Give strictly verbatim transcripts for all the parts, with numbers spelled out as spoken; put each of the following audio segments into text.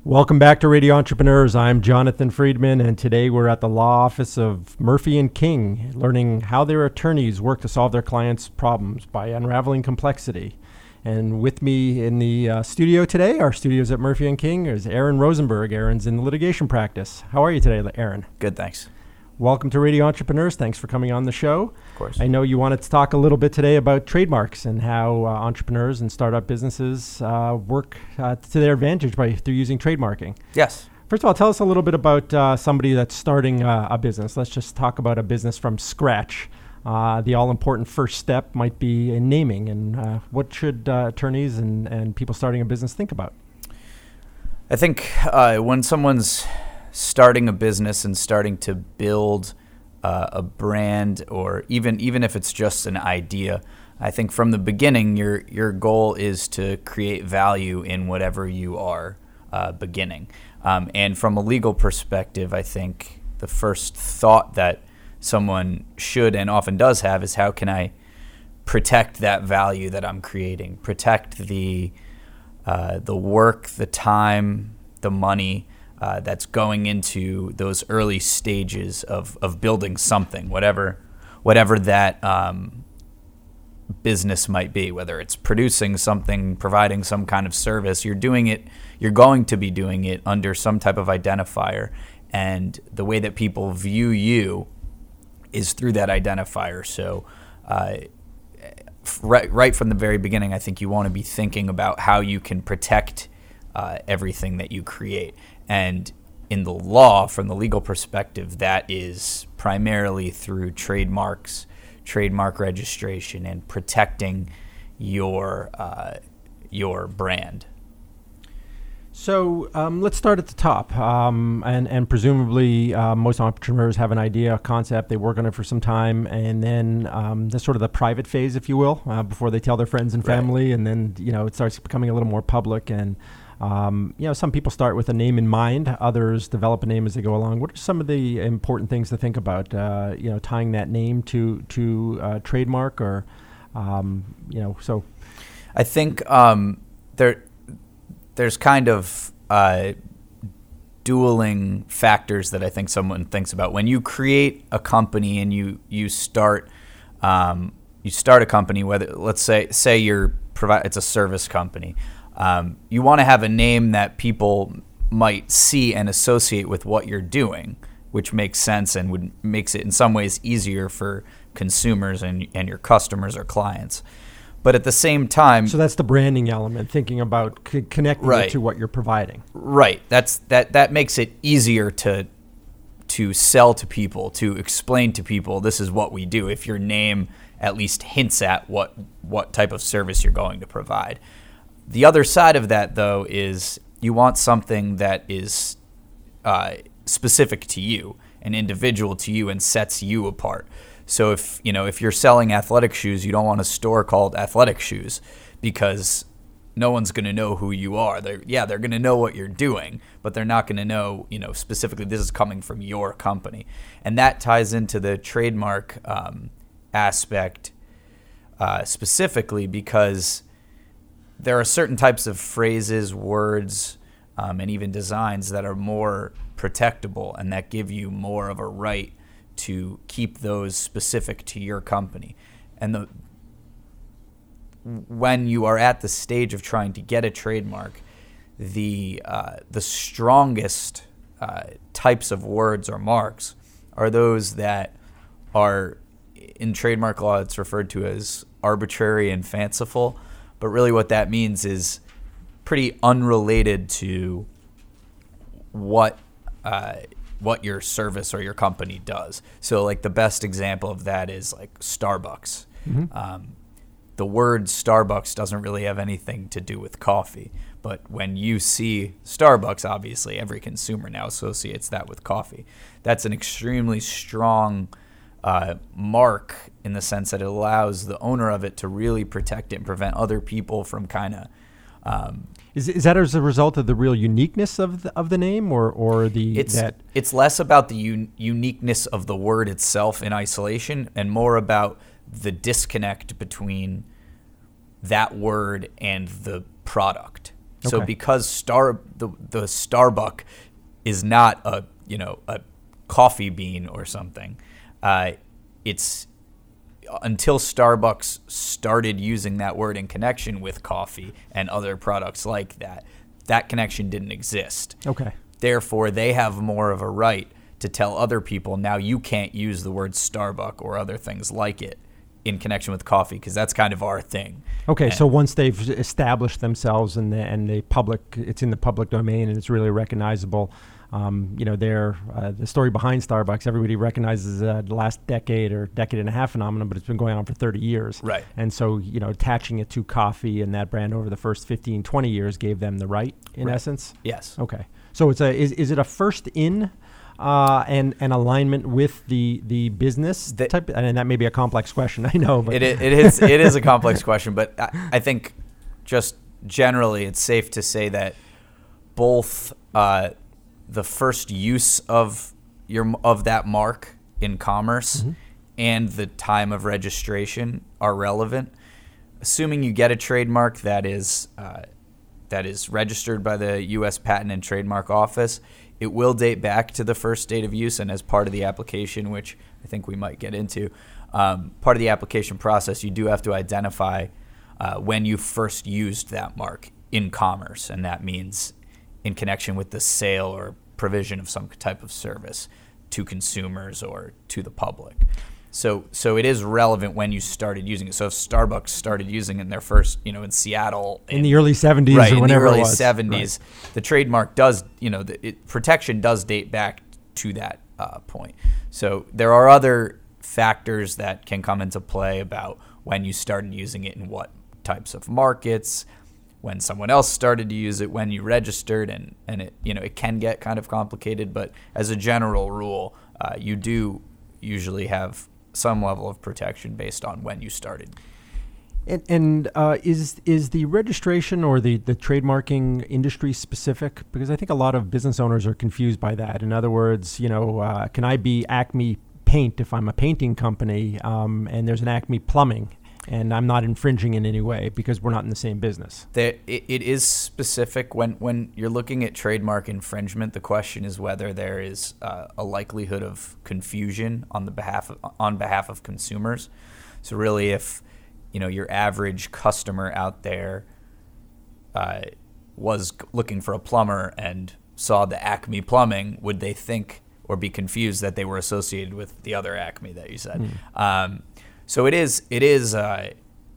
Welcome back to Radio Entrepreneurs. I'm Jonathan Friedman, and today we're at the law office of Murphy and King, learning how their attorneys work to solve their clients' problems by unraveling complexity. And with me in the uh, studio today, our studios at Murphy and King, is Aaron Rosenberg. Aaron's in the litigation practice. How are you today, Aaron? Good, thanks. Welcome to Radio Entrepreneurs. Thanks for coming on the show. Of course. I know you wanted to talk a little bit today about trademarks and how uh, entrepreneurs and startup businesses uh, work uh, to their advantage by through using trademarking. Yes. First of all, tell us a little bit about uh, somebody that's starting uh, a business. Let's just talk about a business from scratch. Uh, the all-important first step might be in naming. And uh, what should uh, attorneys and, and people starting a business think about? I think uh, when someone's starting a business and starting to build uh, a brand, or even even if it's just an idea, I think from the beginning your your goal is to create value in whatever you are uh, beginning. Um, and from a legal perspective, I think the first thought that someone should and often does have is, how can I protect that value that I'm creating, protect the uh, the work, the time, the money Uh, that's going into those early stages of, of building something, whatever whatever that um, business might be, whether it's producing something, providing some kind of service. You're doing it, you're going to be doing it under some type of identifier, and the way that people view you is through that identifier. So uh, right, right from the very beginning, I think you want to be thinking about how you can protect uh, everything that you create. And in the law, from the legal perspective, that is primarily through trademarks, trademark registration, and protecting your uh, your brand. So um, let's start at the top. Um, and, and presumably uh, most entrepreneurs have an idea, a concept, they work on it for some time, and then um, that's sort of the private phase, if you will, uh, before they tell their friends and family, right. And then you know it starts becoming a little more public. And Um, you know, some people start with a name in mind. Others develop a name as they go along. What are some of the important things to think about? Uh, you know, tying that name to to uh, trademark, or um, you know, so. I think um, there there's kind of uh, dueling factors that I think someone thinks about when you create a company and you you start um, you start a company. Whether let's say say you're provi- it's a service company. Um, you want to have a name that people might see and associate with what you're doing, which makes sense and would makes it in some ways easier for consumers and and your customers or clients. But at the same time, so that's the branding element, thinking about c- connecting right. it to what you're providing. Right. That's that that makes it easier to to sell to people, to explain to people this is what we do. If your name at least hints at what what type of service you're going to provide. The other side of that, though, is you want something that is uh, specific to you, and individual to you, and sets you apart. So if you know if you're selling athletic shoes, you don't want a store called Athletic Shoes, because no one's going to know who you are. They're, yeah, they're going to know what you're doing, but they're not going to know, you know, specifically this is coming from your company, and that ties into the trademark um, aspect uh, specifically because there are certain types of phrases, words, um, and even designs that are more protectable and that give you more of a right to keep those specific to your company. And the when you are at the stage of trying to get a trademark, the uh, the strongest uh, types of words or marks are those that are, in trademark law, it's referred to as arbitrary and fanciful. But really what that means is pretty unrelated to what uh, what your service or your company does. So like the best example of that is like Starbucks. Mm-hmm. Um, the word Starbucks doesn't really have anything to do with coffee. But when you see Starbucks, obviously every consumer now associates that with coffee. That's an extremely strong Uh, mark in the sense that it allows the owner of it to really protect it and prevent other people from kind of. Um, is is that as a result of the real uniqueness of the, of the name, or or the it's that it's less about the un- uniqueness of the word itself in isolation, and more about the disconnect between that word and the product. So Okay. because Star the the Starbucks is not a you know a coffee bean or something, uh, it's until Starbucks started using that word in connection with coffee and other products like that, that connection didn't exist. Okay. Therefore, they have more of a right to tell other people, now you can't use the word Starbucks or other things like it in connection with coffee, because that's kind of our thing. Okay, And- so once they've established themselves and the, and the public, it's in the public domain and it's really recognizable. Um, you know, they're, uh, the story behind Starbucks, everybody recognizes uh, the last decade or decade and a half phenomenon, but it's been going on for thirty years. Right. And so, you know, attaching it to coffee and that brand over the first fifteen, twenty years gave them the right, in Right. essence? Yes. Okay. So it's a, is, is it a first in uh, and an alignment with the, the business The- type? And that may be a complex question, I know. But It, i- it is it is a complex question, but I, I think just generally it's safe to say that both uh, the first use of your of that mark in commerce Mm-hmm. and the time of registration are relevant. Assuming you get a trademark that is uh, that is registered by the U S Patent and Trademark Office, it will date back to the first date of use, and as part of the application, which I think we might get into, um, part of the application process, you do have to identify uh, when you first used that mark in commerce, and that means in connection with the sale or provision of some type of service to consumers or to the public. So so it is relevant when you started using it. So if Starbucks started using it in their first, you know, in Seattle in the early seventies right, or whenever in the early it was. seventies, Right. the trademark does, you know, the it, protection does date back to that uh, point. So there are other factors that can come into play about when you started using it in what types of markets, when someone else started to use it, when you registered, and, and it, you know, it can get kind of complicated, but as a general rule, uh, you do usually have some level of protection based on when you started. And, and uh, is is the registration or the, the trademarking industry specific? Because I think a lot of business owners are confused by that. In other words, you know, uh, can I be Acme Paint if I'm a painting company um, and there's an Acme Plumbing and I'm not infringing in any way because we're not in the same business? There, it, it is specific. When when you're looking at trademark infringement, the question is whether there is uh, a likelihood of confusion on the behalf of, on behalf of consumers. So really, if you know your average customer out there uh, was looking for a plumber and saw the Acme Plumbing, would they think or be confused that they were associated with the other Acme that you said? Mm. Um, so it is it is. Uh,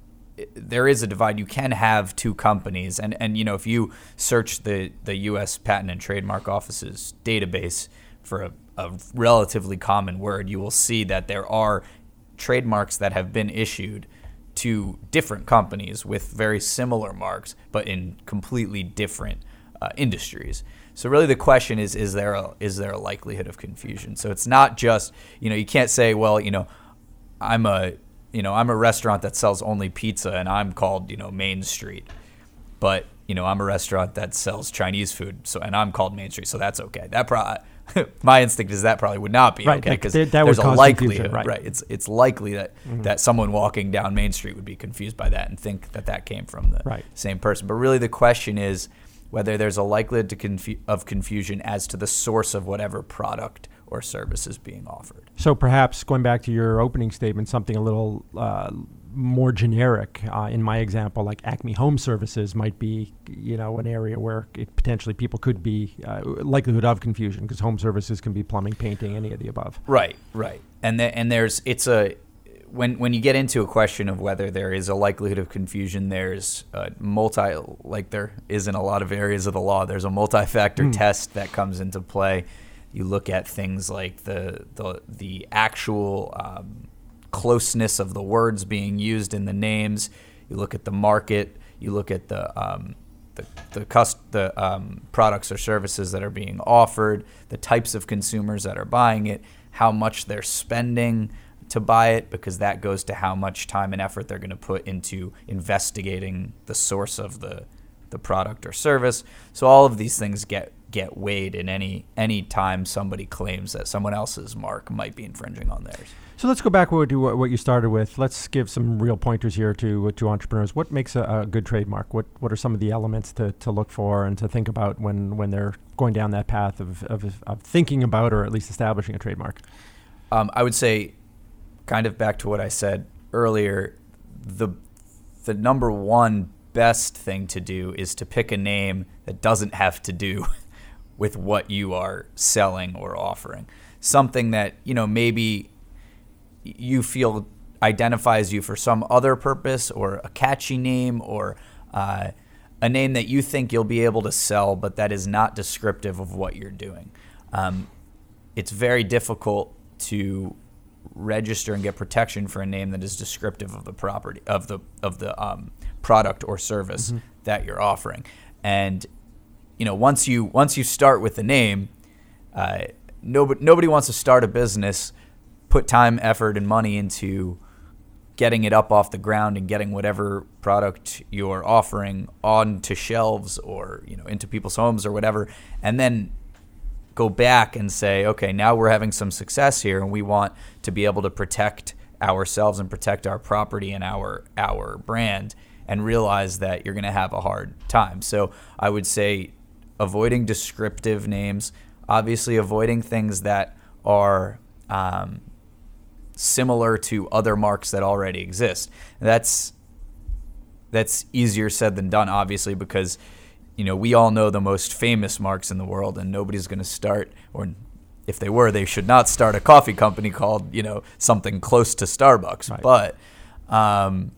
there is a divide. You can have two companies, and, and you know if you search the, the U S Patent and Trademark Office's database for a, a relatively common word, you will see that there are trademarks that have been issued to different companies with very similar marks, but in completely different uh, industries. So really the question is, is there a, is there a likelihood of confusion? So it's not just, you know, you can't say, well, you know, I'm a You know, I'm a restaurant that sells only pizza, and I'm called, you know, Main Street. But you know, I'm a restaurant that sells Chinese food, so and I'm called Main Street, so that's okay. That probably, my instinct is that probably would not be Right, okay that- because that- that would there's a cause likelihood, confusion, right. It's it's likely that Mhm. that someone walking down Main Street would be confused by that and think that that came from the Right. same person. But really, the question is whether there's a likelihood to confu- of confusion as to the source of whatever product or service is being offered. So perhaps going back to your opening statement, something a little uh, more generic. Uh, in my example, like Acme Home Services might be, you know, an area where it potentially people could be uh, likelihood of confusion because home services can be plumbing, painting, any of the above. Right, right. And the, and there's it's a when when you get into a question of whether there is a likelihood of confusion, there's a multi like there is in a lot of areas of the law. There's a multi-factor Mm. test that comes into play. You look at things like the the the actual um, closeness of the words being used in the names. You look at the market. You look at the um, the the, cust- the um, products or services that are being offered, the types of consumers that are buying it, how much they're spending to buy it, because that goes to how much time and effort they're going to put into investigating the source of the the product or service. So all of these things get get weighed in any any time somebody claims that someone else's mark might be infringing on theirs. So let's go back to what what you started with. Let's give some real pointers here to to entrepreneurs. What makes a, a good trademark? What what are some of the elements to, to look for and to think about when, when they're going down that path of, of, of thinking about or at least establishing a trademark? Um, I would say, kind of back to what I said earlier, the the number one best thing to do is to pick a name that doesn't have to do with what you are selling or offering. Something that, you know, maybe you feel identifies you for some other purpose, or a catchy name, or uh, a name that you think you'll be able to sell, but that is not descriptive of what you're doing. Um, it's very difficult to register and get protection for a name that is descriptive of the property of the of the um, product or service mm-hmm. that you're offering. And you know, once you once you start with the name, uh, nobody nobody wants to start a business, put time, effort, and money into getting it up off the ground and getting whatever product you're offering onto shelves or, you know, into people's homes or whatever, and then go back and say, okay, now we're having some success here, and we want to be able to protect ourselves and protect our property and our our brand, and realize that you're going to have a hard time. So I would say avoiding descriptive names, obviously avoiding things that are um, similar to other marks that already exist. That's that's easier said than done, obviously, because you know we all know the most famous marks in the world, and nobody's going to start, or if they were, they should not start a coffee company called you know something close to Starbucks. Right. But um,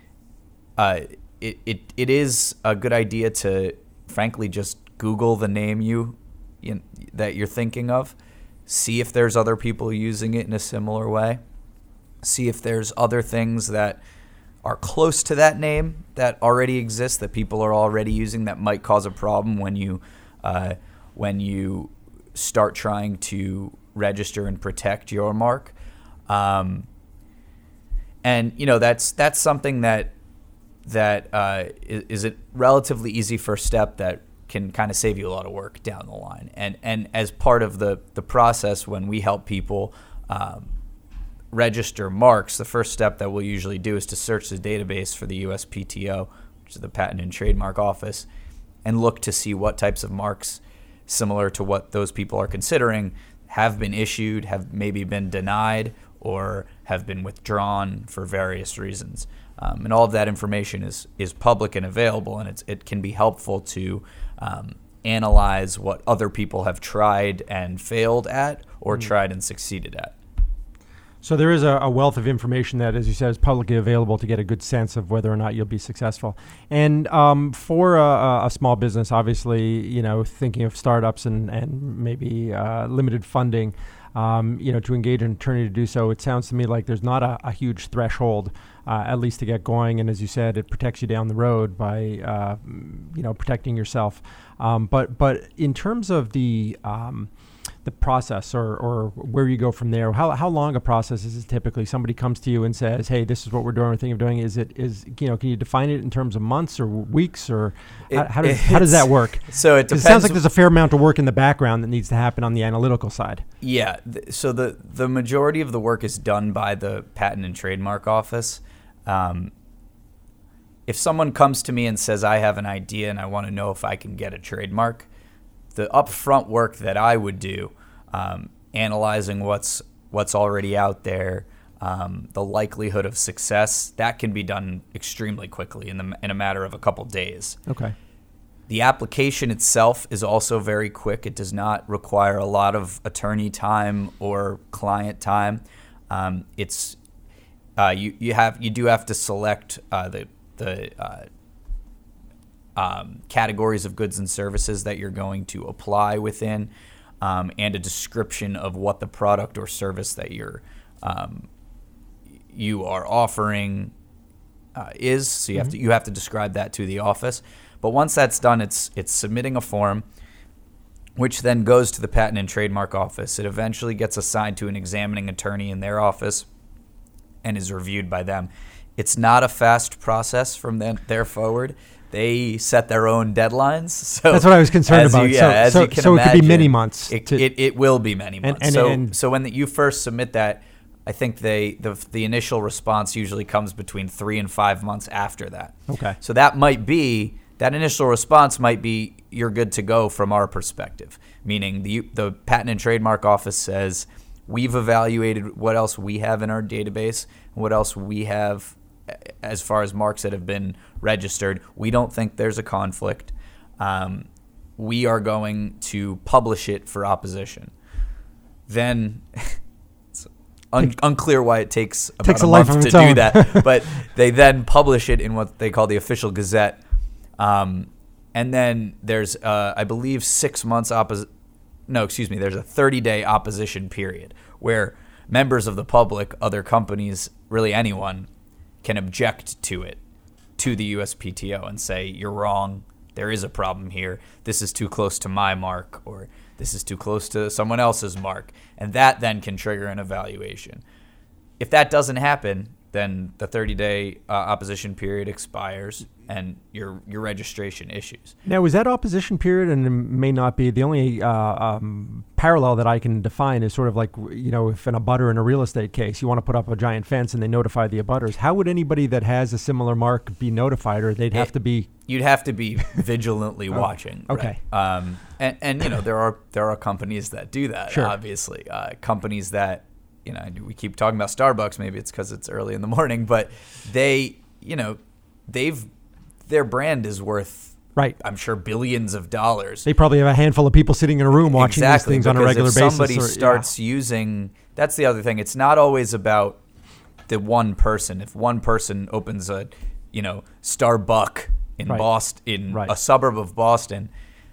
uh, it it it is a good idea to, frankly, just Google the name you, you know, that you're thinking of. See if there's other people using it in a similar way. See if there's other things that are close to that name that already exist, that people are already using, that might cause a problem when you uh, when you start trying to register and protect your mark. Um, and you know that's that's something that that uh, is, is a relatively easy first step that can kind of save you a lot of work down the line. And and as part of the the process, when we help people um, register marks, the first step that we'll usually do is to search the database for the U S P T O, which is the Patent and Trademark Office, and look to see what types of marks similar to what those people are considering have been issued, have maybe been denied, or have been withdrawn for various reasons. Um, and all of that information is is public and available, and it's, it can be helpful to um, analyze what other people have tried and failed at, or mm-hmm. tried and succeeded at. So there is a, a wealth of information that, as you said, is publicly available to get a good sense of whether or not you'll be successful. And um, for a, a small business, obviously, you know, thinking of startups and, and maybe uh, limited funding, um, you know, to engage an attorney to do so, it sounds to me like there's not a, a huge threshold, uh, at least to get going. And as you said, it protects you down the road by, uh, you know, protecting yourself. Um, but but in terms of the um, the process or, or where you go from there, how how long a process is it typically? Somebody comes to you and says, hey, this is what we're doing, we're thinking of doing. Is it, is you know, can you define it in terms of months or weeks, or it, how, how, does, how does that work? So it depends. It sounds like there's a fair amount of work in the background that needs to happen on the analytical side. Yeah. Th- so the, the majority of the work is done by the Patent and Trademark Office. Um, if someone comes to me and says, I have an idea and I want to know if I can get a trademark, the upfront work that I would do, um, analyzing what's what's already out there, um, the likelihood of success, that can be done extremely quickly in the in a matter of a couple days. Okay. The application itself is also very quick. It does not require a lot of attorney time or client time. Um, it's uh, you you have you do have to select uh, the the uh, Um, categories of goods and services that you're going to apply within, um, and a description of what the product or service that you're um, you are offering uh, is. So you mm-hmm. have to you have to describe that to the office. But once that's done, it's it's submitting a form, which then goes to the Patent and Trademark Office. It eventually gets assigned to an examining attorney in their office and is reviewed by them. It's not a fast process from then there forward. they set their own deadlines. So that's what I was concerned as about. You, yeah, so as so, you can so imagine, it could be many months. It, to, it, it will be many months. And, and, so and, so when the, you first submit that, I think they the the initial response usually comes between three and five months after that. Okay. So that might be that initial response might be you're good to go from our perspective, meaning the the Patent and Trademark Office says we've evaluated what else we have in our database, what else we have as far as marks that have been registered. We don't think there's a conflict. Um, we are going to publish it for opposition. Then. Un- unclear why it takes about takes a, a month life of to its do own. that, but they then publish it in what they call the Official Gazette, um, and then there's, uh, I believe, six months oppos- No, excuse me. There's a thirty-day opposition period where members of the public, other companies, really anyone, can object to it, to the U S P T O, and say you're wrong. There is a problem here. This is too close to my mark, or this is too close to someone else's mark. And that then can trigger an evaluation. If that doesn't happen, then the thirty-day uh, opposition period expires and your your registration issues. Now, is that opposition period, and it may not be, the only uh, um, parallel that I can define is sort of like, you know, if in a abutter in a real estate case, you want to put up a giant fence and they notify the abutters. How would anybody that has a similar mark be notified, or they'd have it, to be... You'd have to be vigilantly oh, watching. Okay. Right? Um, and, and, you know, there are there are companies that do that, sure. obviously. Uh, companies that, you know, we keep talking about Starbucks. Maybe it's because it's early in the morning, but they, you know, they've, their brand is worth, right, I'm sure, billions of dollars. They probably have a handful of people sitting in a room watching exactly, these things on a regular if basis. Somebody or, starts yeah. using, that's the other thing. It's not always about the one person. If one person opens a, you know, Starbucks in right. Boston, in right. a suburb of Boston,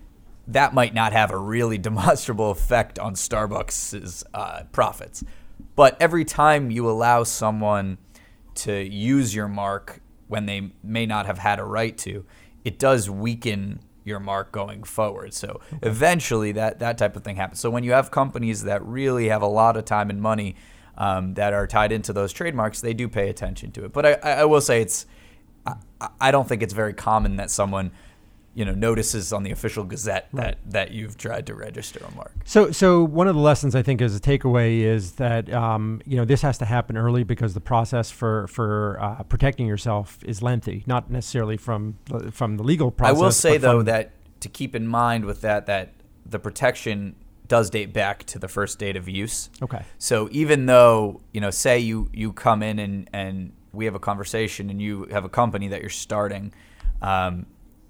that might not have a really demonstrable effect on Starbucks' uh, profits. But every time you allow someone to use your mark when they may not have had a right to, it does weaken your mark going forward. So okay. eventually that, that type of thing happens. So when you have companies that really have a lot of time and money um, that are tied into those trademarks, they do pay attention to it. But I, I will say it's, I, I don't think it's very common that someone, you know, notices on the Official Gazette that, right. that you've tried to register a mark. So, so one of the lessons I think as a takeaway is that um, you know, this has to happen early because the process for for uh, protecting yourself is lengthy, not necessarily from from the legal process. I will say though from, that to keep in mind with that that the protection does date back to the first date of use. Okay. So even though, you know, say you you come in and and we have a conversation and you have a company that you're starting. Um,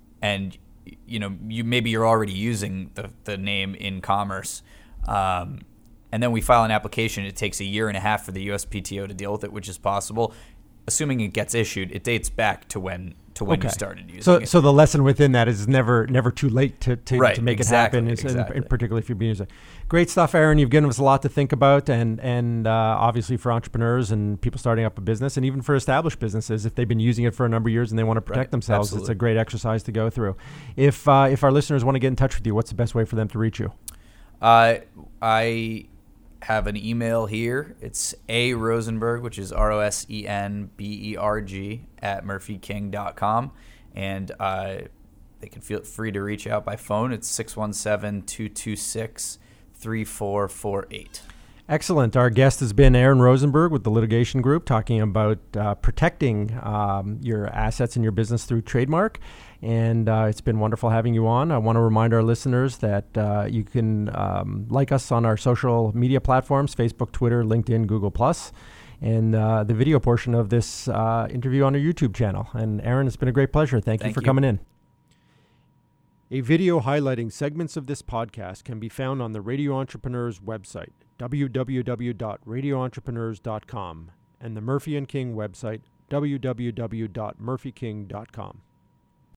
and you know you maybe you're already using the, the name in commerce, um, and then we file an application. It takes a year and a half for the U S P T O to deal with it, which is possible. Assuming it gets issued, it dates back to when to when okay. you started using so, it. So the lesson within that is never never too late to to, right, to make exactly, it happen. It's, exactly. in, in particularly if you're being used. Great stuff, Aaron. You've given us a lot to think about, and and uh, obviously for entrepreneurs and people starting up a business, and even for established businesses, if they've been using it for a number of years and they want to protect right, themselves, absolutely. It's a great exercise to go through. If uh, if our listeners want to get in touch with you, what's the best way for them to reach you? Uh, I have an email here. It's A Rosenberg, which is R O S E N B E R G at murphy king dot com. And uh, they can feel free to reach out by phone. It's six one seven, two two six, three four four eight. Excellent. Our guest has been Aaron Rosenberg with the Litigation Group, talking about uh, protecting um, your assets in your business through trademark. And uh, it's been wonderful having you on. I want to remind our listeners that uh, you can um, like us on our social media platforms, Facebook, Twitter, LinkedIn, Google Plus, and uh, the video portion of this uh, interview on our YouTube channel. And Aaron, it's been a great pleasure. Thank, Thank you for you. coming in. A video highlighting segments of this podcast can be found on the Radio Entrepreneurs website, w w w dot radio entrepreneurs dot com, and the Murphy and King website, w w w dot murphy king dot com.